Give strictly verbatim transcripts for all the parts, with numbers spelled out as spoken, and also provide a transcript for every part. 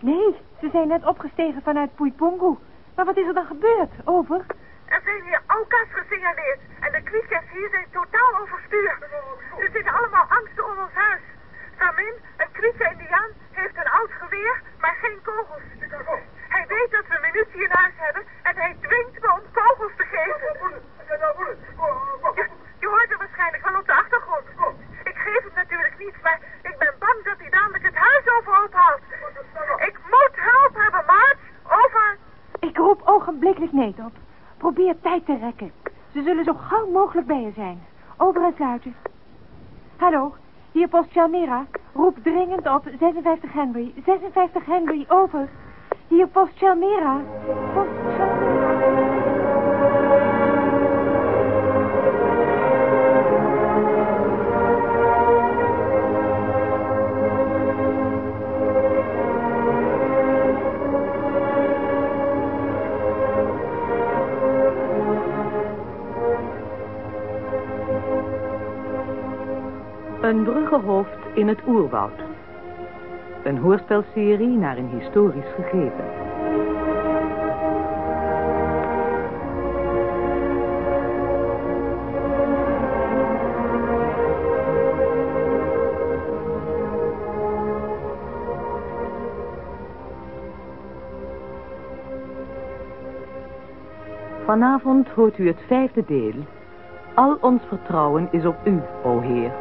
Nee, ze zijn net opgestegen vanuit Puipungu. Maar wat is er dan gebeurd? Over? Er zijn hier Auka's gesignaleerd. En de Kwiekjes hier zijn totaal overstuur. Ze zitten allemaal angstig om ons huis. Samin, een Kwiekje-Indiaan, heeft een oud geweer, maar geen kogels. Hij weet dat we munitie in huis hebben en hij dwingt me om kogels te geven. Je, je hoort er waarschijnlijk wel op de achtergrond. Ik geef hem natuurlijk niet, maar ik ben bang dat hij dadelijk het huis overhoop haalt. Ik moet hulp hebben, Marge. Over. Ik roep ogenblikkelijk Nate op. Probeer tijd te rekken. Ze zullen zo gauw mogelijk bij je zijn. Over en sluiten. Hallo, hier post Chalmera. Roep dringend op zesenvijftig Henry. zesenvijftig Henry, over. Hier post Chalmera. Post Chalmera. Een bruggenhoofd in het oerwoud. Een hoorspelserie naar een historisch gegeven. Vanavond hoort u het vijfde deel. Al ons vertrouwen is op u, o Heer.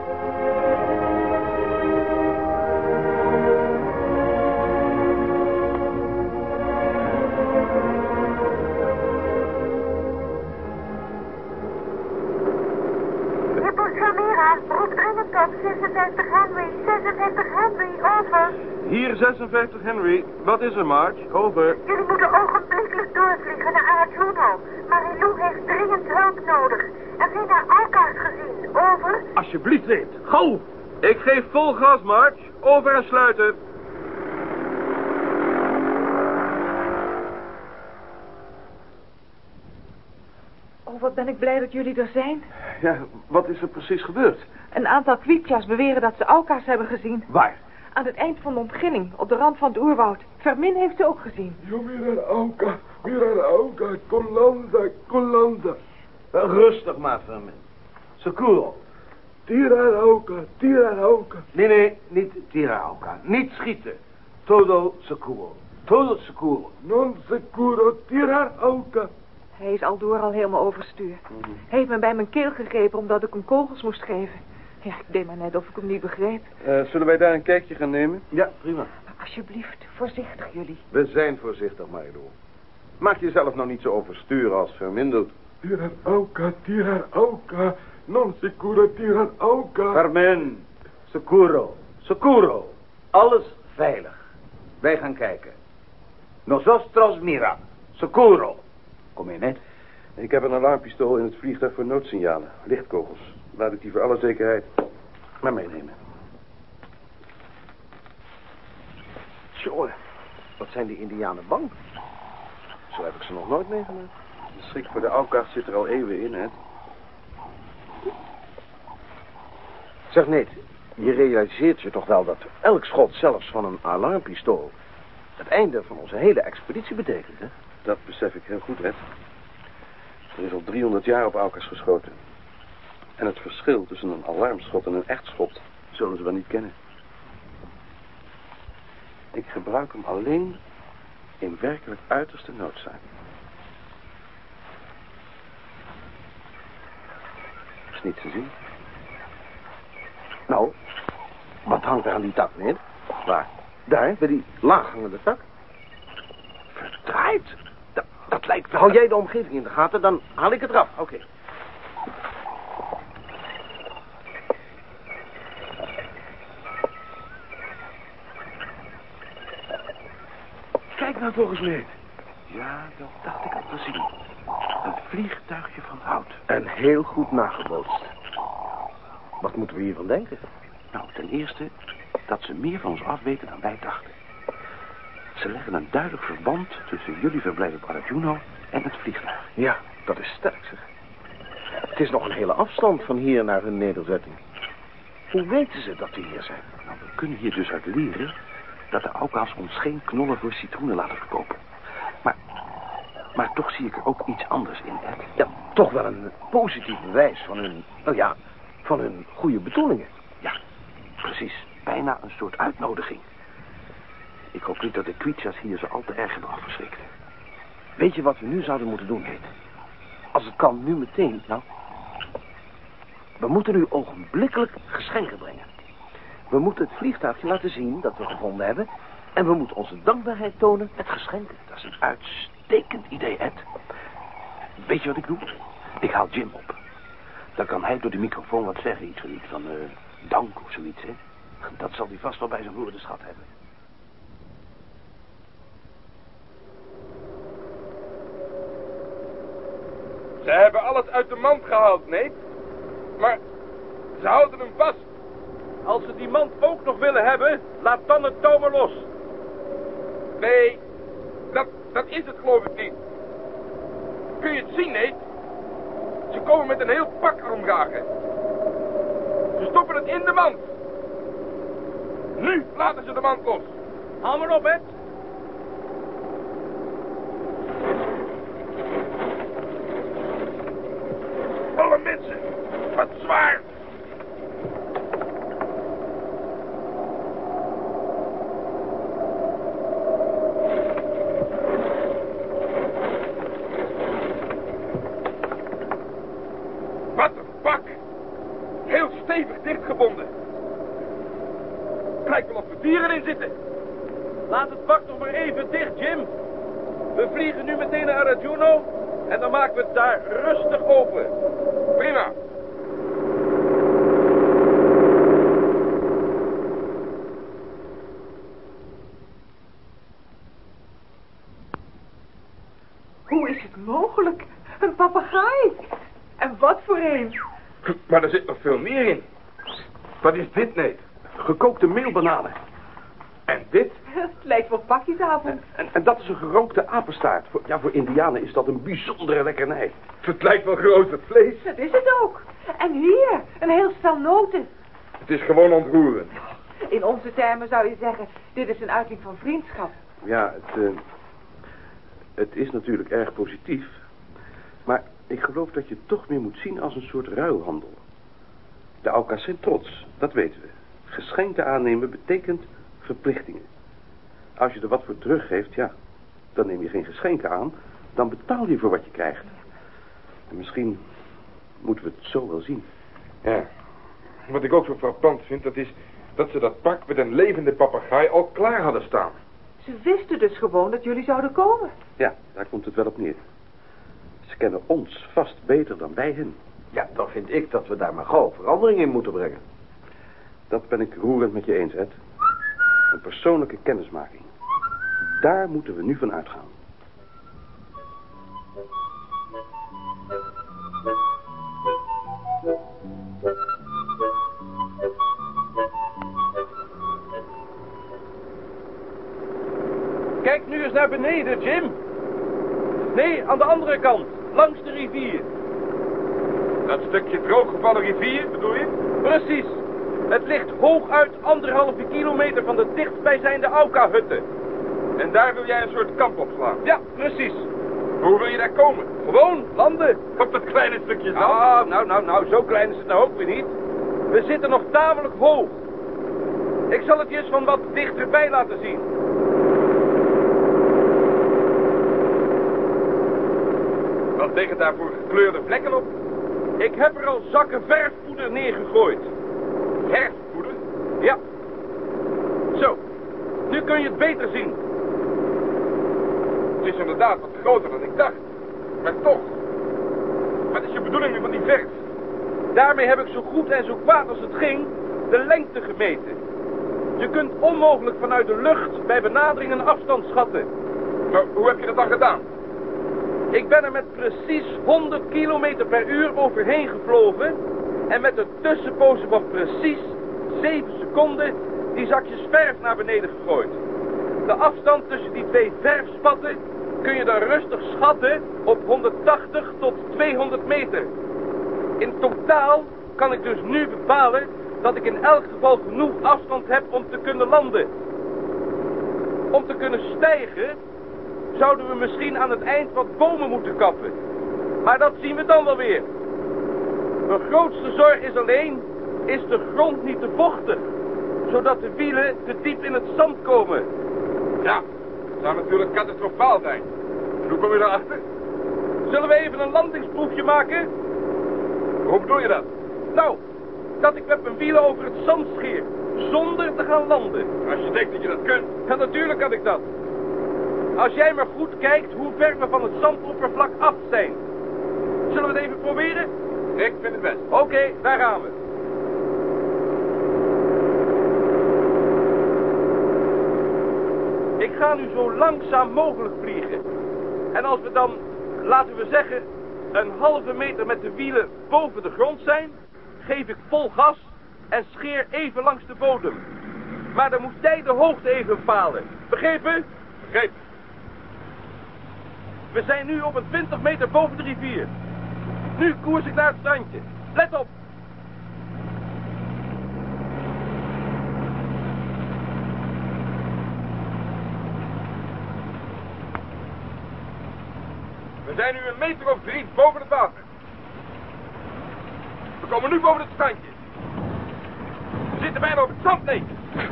zesenvijftig Henry, zesenvijftig Henry, over. Hier zesenvijftig Henry. Wat is er, Marge? Over. Jullie moeten ogenblikkelijk doorvliegen naar Arjuna. Marilou heeft dringend hulp nodig. Er zijn daar Auka's gezien, over. Alsjeblieft, Nate. Gauw. Ik geef vol gas, Marge. Over en sluiten. Oh, wat ben ik blij dat jullie er zijn. Ja, wat is er precies gebeurd? Een aantal Kwiekjas beweren dat ze Auka's hebben gezien. Waar? Aan het eind van de ontginning, op de rand van het oerwoud. Vermin heeft ze ook gezien. Yo, mira Auka, mira Auka, Colanda, Colanda. Rustig maar, Vermin. Securo. Tira Auka, tira Auka. Nee, nee, niet tira Auka. Niet schieten. Todo securo. Todo securo. Non securo, tira Auka. Hij is al door al helemaal overstuur. Mm-hmm. Hij heeft me bij mijn keel gegrepen omdat ik hem kogels moest geven. Ja, ik deed maar net of ik hem niet begreep. Uh, zullen wij daar een kijkje gaan nemen? Ja, prima. Maar alsjeblieft, voorzichtig jullie. We zijn voorzichtig, Marilou. Maak jezelf nou niet zo overstuur als Vermin doet. Tira Auka, tira Auka. Non securo, tira Auka. Vermin. Securo. Securo. Alles veilig. Wij gaan kijken. Nosotros mira. Securo. Kom je net? Ik heb een alarmpistool in het vliegtuig voor noodsignalen. Lichtkogels. Laat ik die voor alle zekerheid maar meenemen. Tjoe, wat zijn die Indianen bang? Zo heb ik ze nog nooit meegemaakt. De schrik voor de Auka's zit er al eeuwen in, hè? Zeg, Nate, je realiseert je toch wel dat elk schot, zelfs van een alarmpistool, het einde van onze hele expeditie betekent, hè? Dat besef ik heel goed, Red. Er is al driehonderd jaar op Auka's geschoten. En het verschil tussen een alarmschot en een echt schot zullen ze wel niet kennen. Ik gebruik hem alleen in werkelijk uiterste noodzaak. Is niet te zien. Nou, wat hangt er aan die tak, Nate? Waar? Daar, bij die laaghangende tak. Verdraaid. Dat, dat lijkt... Hou jij de omgeving in de gaten, dan haal ik het eraf. Oké. Okay. Kijk nou volgens mij. Ja, dat dacht ik al te zien. Een vliegtuigje van hout. En heel goed nagebootst. Wat moeten we hiervan denken? Nou, ten eerste dat ze meer van ons afweten dan wij dachten. Ze leggen een duidelijk verband tussen jullie verblijf op Arjuna en het vliegtuig. Ja, dat is sterk, zeg. Het is nog een hele afstand van hier naar hun nederzetting. Hoe weten ze dat we hier zijn? Nou, we kunnen hier dus uit leren dat de Auka's ons geen knollen voor citroenen laten verkopen. Maar, maar toch zie ik er ook iets anders in, Ed. Ja, toch wel een positief bewijs van hun, nou ja, van hun goede bedoelingen. Ja, precies. Bijna een soort uitnodiging. Ik hoop niet dat de Kwietjas hier zo al te erg hebben afgeschrikt. Weet je wat we nu zouden moeten doen, Heet? Als het kan, nu meteen, nou. We moeten nu ogenblikkelijk geschenken brengen. We moeten het vliegtuigje laten zien dat we gevonden hebben. En we moeten onze dankbaarheid tonen met geschenken. Dat is een uitstekend idee, Ed. Weet je wat ik doe? Ik haal Jim op. Dan kan hij door de microfoon wat zeggen. Iets van, iets van uh, dank of zoiets, hè. Dat zal hij vast wel bij zijn woordenschat hebben. Ze hebben alles uit de mand gehaald, nee? Maar ze houden hem vast. Als ze die mand ook nog willen hebben, laat dan het touw maar los. Nee, dat, dat is het geloof ik niet. Kun je het zien, nee? Ze komen met een heel pak armgagen. Ze stoppen het in de mand. Nu laten ze de mand los. Haal maar op, Ed. Alle mensen, wat zwaar. Wat een pak. Heel stevig dichtgebonden. Lijkt wel of er dieren in zitten. Laat het pak nog maar even dicht, Jim. We vliegen nu meteen naar Arrajuno en dan maken we het daar rustig open. Prima. Hoe is het mogelijk? Een papegaai. En wat voor een? Maar er zit nog veel meer in. Wat is dit, nee? Gekookte meelbananen. En dit? Het lijkt wel pakjesavond. En, en dat is een gerookte apenstaart. Voor, ja, voor Indianen is dat een bijzondere lekkernij. Het lijkt wel geroosterd vlees. Dat is het ook. En hier, een heel stel noten. Het is gewoon ontroerend. In onze termen zou je zeggen, dit is een uiting van vriendschap. Ja, het, uh, het is natuurlijk erg positief. Maar ik geloof dat je het toch meer moet zien als een soort ruilhandel. De Auka's zijn trots, dat weten we. Geschenken aannemen betekent verplichtingen. Als je er wat voor teruggeeft, ja, dan neem je geen geschenken aan. Dan betaal je voor wat je krijgt. En misschien moeten we het zo wel zien. Ja, wat ik ook zo frappant vind, dat is dat ze dat pak met een levende papegaai al klaar hadden staan. Ze wisten dus gewoon dat jullie zouden komen. Ja, daar komt het wel op neer. Ze kennen ons vast beter dan wij hen. Ja, dan vind ik dat we daar maar gauw verandering in moeten brengen. Dat ben ik roerend met je eens, Ed. Een persoonlijke kennismaking. Daar moeten we nu van uitgaan. Kijk nu eens naar beneden, Jim. Nee, aan de andere kant, langs de rivier. Dat stukje drooggevallen rivier, bedoel je? Precies. Het ligt hooguit anderhalve kilometer van de dichtstbijzijnde Auka-hutten. En daar wil jij een soort kamp opslaan? Ja, precies. Hoe wil je daar komen? Gewoon landen. Op dat kleine stukje zand? Ah, nou, nou, nou, zo klein is het nou ook weer niet. We zitten nog tamelijk hoog. Ik zal het je eens van wat dichterbij laten zien. Wat liggen daar voor gekleurde vlekken op? Ik heb er al zakken verfpoeder neergegooid. Verfpoeder? Ja. Zo. Nu kun je het beter zien. Het is inderdaad wat groter dan ik dacht. Maar toch. Wat is je bedoeling nu van die verf? Daarmee heb ik zo goed en zo kwaad als het ging de lengte gemeten. Je kunt onmogelijk vanuit de lucht bij benadering een afstand schatten. Maar hoe heb je dat dan gedaan? Ik ben er met precies honderd kilometer per uur overheen gevlogen en met een tussenpoze van precies zeven seconden die zakjes verf naar beneden gegooid. De afstand tussen die twee verfspatten kun je dan rustig schatten op honderdtachtig tot tweehonderd meter. In totaal kan ik dus nu bepalen dat ik in elk geval genoeg afstand heb om te kunnen landen. Om te kunnen stijgen, zouden we misschien aan het eind wat bomen moeten kappen. Maar dat zien we dan wel weer. Mijn grootste zorg is alleen, is de grond niet te vochtig, zodat de wielen te diep in het zand komen. Ja, dat zou natuurlijk catastrofaal zijn. Hoe kom je daarachter? Zullen we even een landingsproefje maken? Hoe bedoel je dat? Nou, dat ik met mijn wielen over het zand scheer, zonder te gaan landen. Als je denkt dat je dat kunt. Ja, natuurlijk kan ik dat. Als jij maar goed kijkt hoe ver we van het zandoppervlak af zijn. Zullen we het even proberen? Ik vind het best. Oké, okay, daar gaan we. Ik ga nu zo langzaam mogelijk vliegen. En als we dan, laten we zeggen, een halve meter met de wielen boven de grond zijn, geef ik vol gas en scheer even langs de bodem. Maar dan moet jij de hoogte even bepalen. Begrepen? Begrepen. We zijn nu op een twintig meter boven de rivier. Nu koers ik naar het strandje. Let op. We zijn nu een meter of drie boven het water. We komen nu boven het strandje. We zitten bijna op het zand, nee.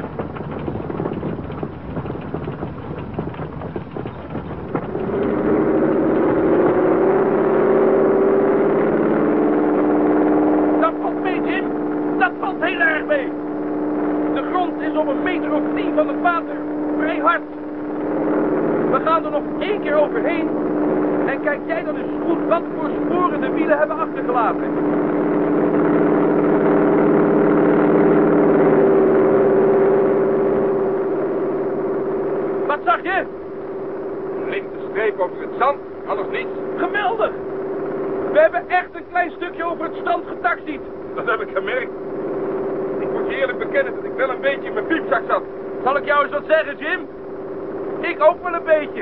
Dat valt mee, Jim. Dat valt heel erg mee. De grond is op een meter of tien van het water. Vrij hard. We gaan er nog één keer overheen. En kijk jij dan eens goed wat voor sporen de wielen hebben achtergelaten. Wat zag je? Een lichte streep over het zand, anders niets. Geweldig! We hebben echt een klein stukje over het strand getaxied. Dat heb ik gemerkt. Ik moet je eerlijk bekennen dat ik wel een beetje in mijn piepzak zat. Zal ik jou eens wat zeggen, Jim? Ik ook wel een beetje.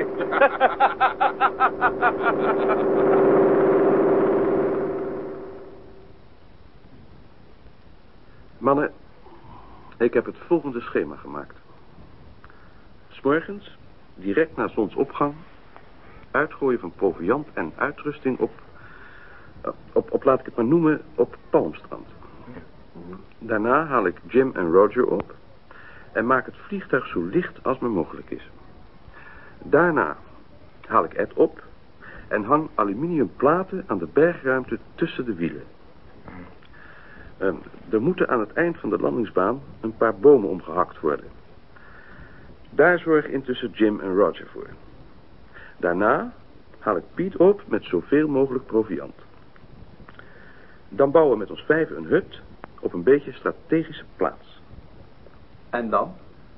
Mannen, ik heb het volgende schema gemaakt. 'S Morgens, direct na zonsopgang, uitgooien van proviand en uitrusting op, op, op, laat ik het maar noemen, op Palmstrand. Daarna haal ik Jim en Roger op en maak het vliegtuig zo licht als maar mogelijk is. Daarna haal ik Ed op en hang aluminium platen aan de bergruimte tussen de wielen. Uh, er moeten aan het eind van de landingsbaan een paar bomen omgehakt worden. Daar zorg intussen Jim en Roger voor. Daarna haal ik Piet op met zoveel mogelijk proviand. Dan bouwen we met ons vijven een hut op een beetje strategische plaats. En dan?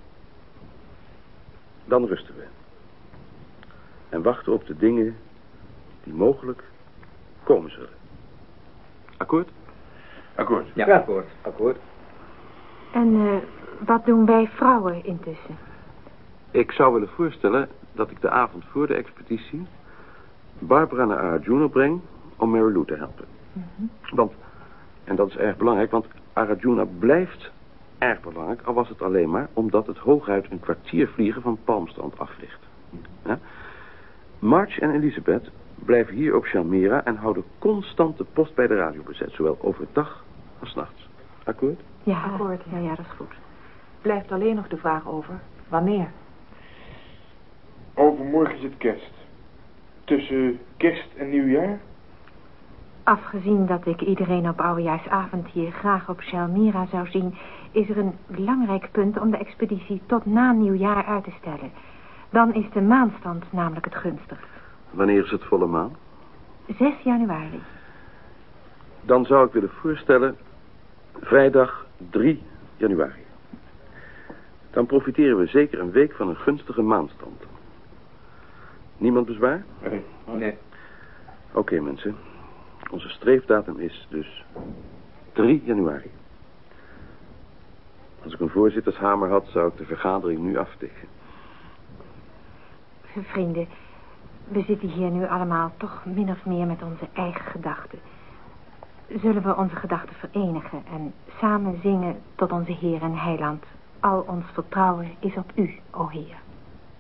Dan rusten we. En wachten op de dingen die mogelijk komen zullen. Akkoord? Akkoord. Ja, ja. akkoord. Akkoord. En uh, wat doen wij vrouwen intussen? Ik zou willen voorstellen dat ik de avond voor de expeditie Barbara naar Arjuna breng om Mary Lou te helpen. Mm-hmm. Want, en dat is erg belangrijk, want Arjuna blijft erg belangrijk, al was het alleen maar omdat het hooguit een kwartier vliegen van Palmstrand af ligt. Ja? March en Elizabeth blijven hier op Shalmira en houden constant de post bij de radio bezet, zowel overdag als 's nachts. Akkoord? Ja, akkoord. Ja, ja, dat is goed. Blijft alleen nog de vraag over wanneer. Overmorgen is het kerst. Tussen kerst en nieuwjaar? Afgezien dat ik iedereen op oudejaarsavond hier graag op Shalmira zou zien, is er een belangrijk punt om de expeditie tot na nieuwjaar uit te stellen. Dan is de maanstand namelijk het gunstigst. Wanneer is het volle maan? zes januari. Dan zou ik willen voorstellen vrijdag drie januari. Dan profiteren we zeker een week van een gunstige maanstand. Niemand bezwaar? Nee. Nee. Oké, okay, mensen. Onze streefdatum is dus drie januari. Als ik een voorzittershamer had, zou ik de vergadering nu aftikken. Vrienden, we zitten hier nu allemaal toch min of meer met onze eigen gedachten. Zullen we onze gedachten verenigen en samen zingen tot onze Heer en Heiland. Al ons vertrouwen is op u, o Heer.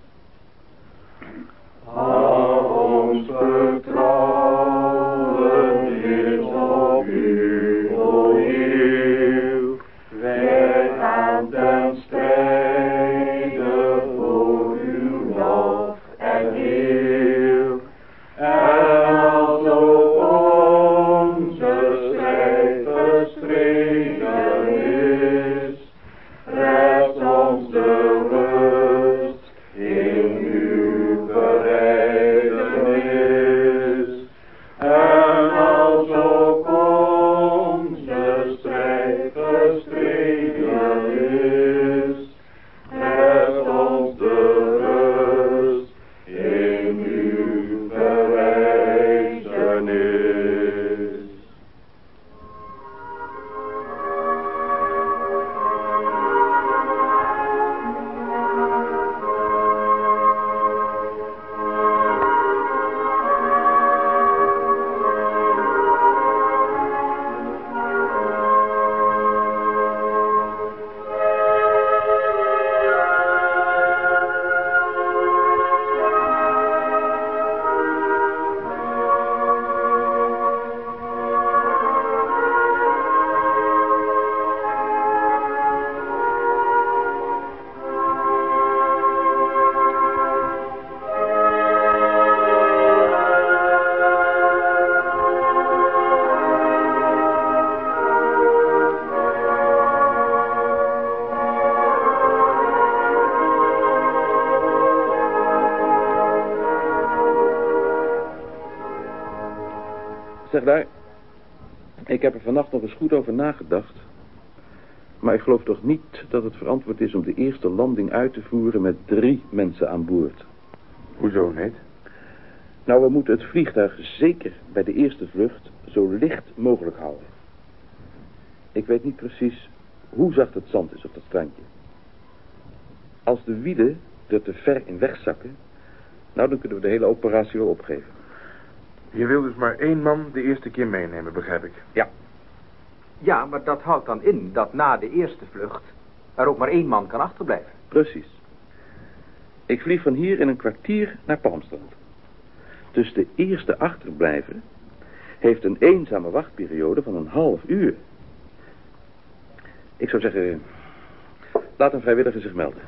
Zeg daar, ik heb er vannacht nog eens goed over nagedacht. Maar ik geloof toch niet dat het verantwoord is om de eerste landing uit te voeren met drie mensen aan boord. Hoezo, Nate? Nou, we moeten het vliegtuig zeker bij de eerste vlucht zo licht mogelijk houden. Ik weet niet precies hoe zacht het zand is op dat strandje. Als de wielen er te ver in wegzakken, nou, dan kunnen we de hele operatie wel opgeven. Je wil dus maar één man de eerste keer meenemen, begrijp ik. Ja. Ja, maar dat houdt dan in dat na de eerste vlucht er ook maar één man kan achterblijven. Precies. Ik vlieg van hier in een kwartier naar Palmstrand. Dus de eerste achterblijver heeft een eenzame wachtperiode van een half uur. Ik zou zeggen, laat een vrijwilliger zich melden.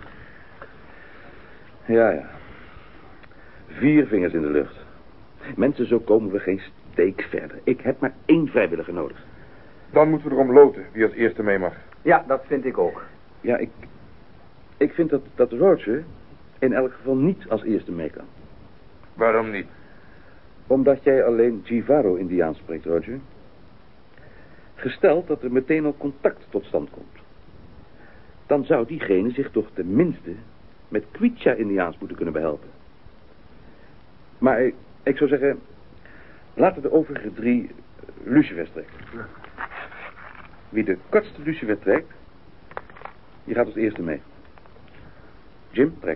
Ja, ja. Vier vingers in de lucht. Mensen, zo komen we geen steek verder. Ik heb maar één vrijwilliger nodig. Dan moeten we erom loten wie als eerste mee mag. Ja, dat vind ik ook. Ja, ik... Ik vind dat, dat Roger in elk geval niet als eerste mee kan. Waarom niet? Omdat jij alleen Jivaro-Indiaans spreekt, Roger. Gesteld dat er meteen al contact tot stand komt. Dan zou diegene zich toch tenminste met Quechua-Indiaans moeten kunnen behelpen. Maar ik, ik zou zeggen, laten de overige drie lucifers trekken. Wie de kortste lucifer trekt, die gaat als eerste mee. Jim, trek.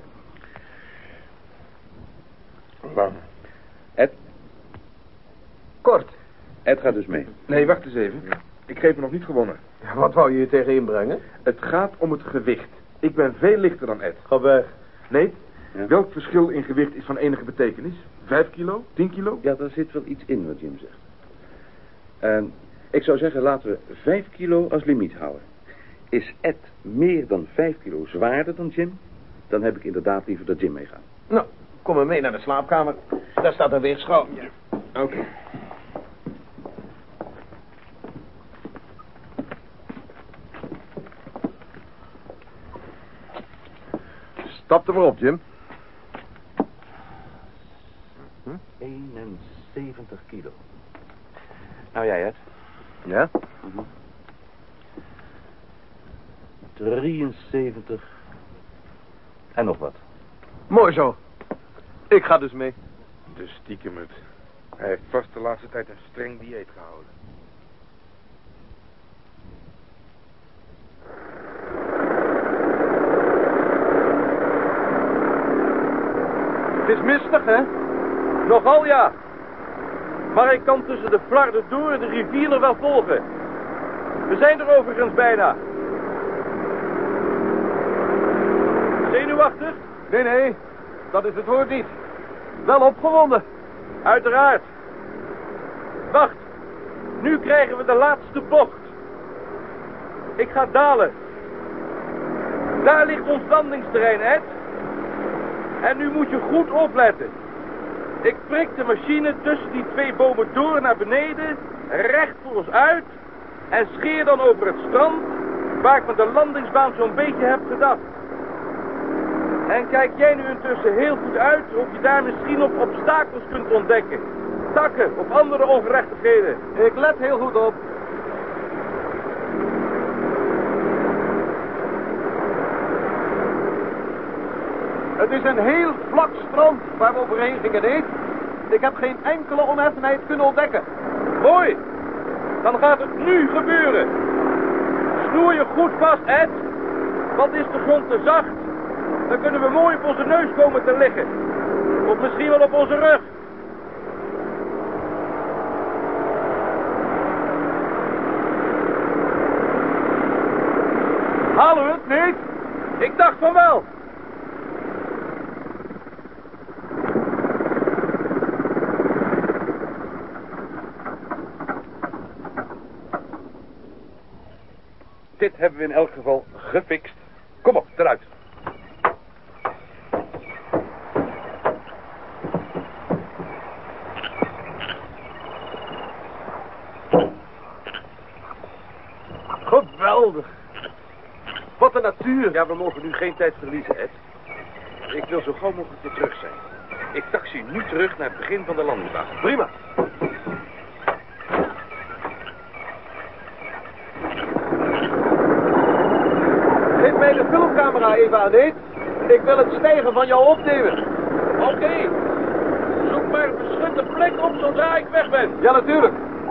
Lang. Ed? Kort. Ed gaat dus mee. Nee, wacht eens even. Ik geef me nog niet gewonnen. Ja, wat wou je hier tegen inbrengen? Het gaat om het gewicht. Ik ben veel lichter dan Ed. Ga weg. Nee? Ja. Welk verschil in gewicht is van enige betekenis? Vijf kilo? Tien kilo? Ja, daar zit wel iets in wat Jim zegt. En ik zou zeggen, laten we vijf kilo als limiet houden. Is Ed meer dan vijf kilo zwaarder dan Jim, dan heb ik inderdaad liever dat Jim meegaat. Nou, kom maar mee naar de slaapkamer. Daar staat een weegschaal. Ja. Oké. Okay. Stap er maar op, Jim. Hm? eenenzeventig kilo. Nou jij, Ed? Ja? Mm-hmm. drieënzeventig. En nog wat. Mooi zo. Ik ga dus mee. De stiekemut. Hij heeft vast de laatste tijd een streng dieet gehouden. Het is mistig, hè? Nogal ja. Maar ik kan tussen de flarden door de rivier nog wel volgen. We zijn er overigens bijna. Zenuwachtig? Nee, nee. Dat is het woord niet. Wel opgewonden. Uiteraard. Wacht. Nu krijgen we de laatste bocht. Ik ga dalen. Daar ligt ons landingsterrein, Ed. En nu moet je goed opletten. Ik prik de machine tussen die twee bomen door naar beneden, recht voor ons uit, en scheer dan over het strand, waar ik met de landingsbaan zo'n beetje heb gedacht. En kijk jij nu intussen heel goed uit of je daar misschien nog obstakels kunt ontdekken. Takken of andere ongerechtigheden. Ik let heel goed op. Het is een heel vlak strand waar we overheen gingen, nee. Ik heb geen enkele oneffenheid kunnen ontdekken. Mooi. Dan gaat het nu gebeuren. Snoer je goed vast, Ed. Want is de grond te zacht, dan kunnen we mooi op onze neus komen te liggen. Of misschien wel op onze rug. Halen we het, niet? Ik dacht van wel. Dit hebben we in elk geval gefixt. Kom op, eruit. Geweldig. Wat een natuur. Ja, we mogen nu geen tijd verliezen, Ed. Ik wil zo gauw mogelijk weer terug zijn. Ik taxi nu terug naar het begin van de landingsbaan. Prima. even, Aneet. Ik wil het stijgen van jou opnemen. Oké. Okay. Zoek maar een beschutte plek op zodra ik weg ben. Ja, natuurlijk.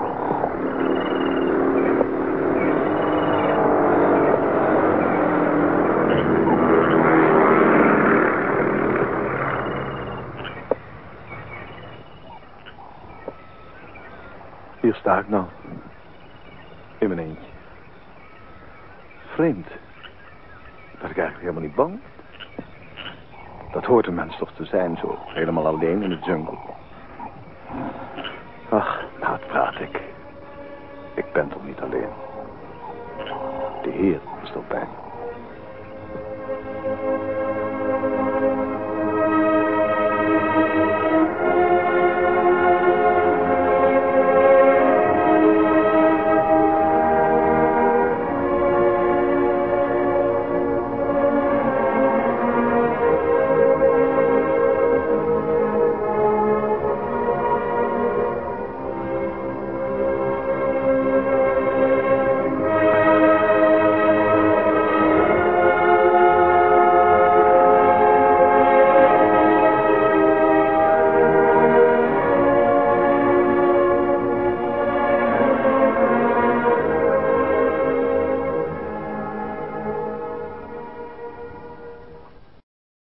Hier sta ik nou. In mijn eentje. Vreemd. Dat ik eigenlijk helemaal niet bang. Dat hoort een mens toch te zijn, zo helemaal alleen in de jungle. Ach, nou, wat praat ik. Ik ben toch niet alleen. De Heer is toch bij me.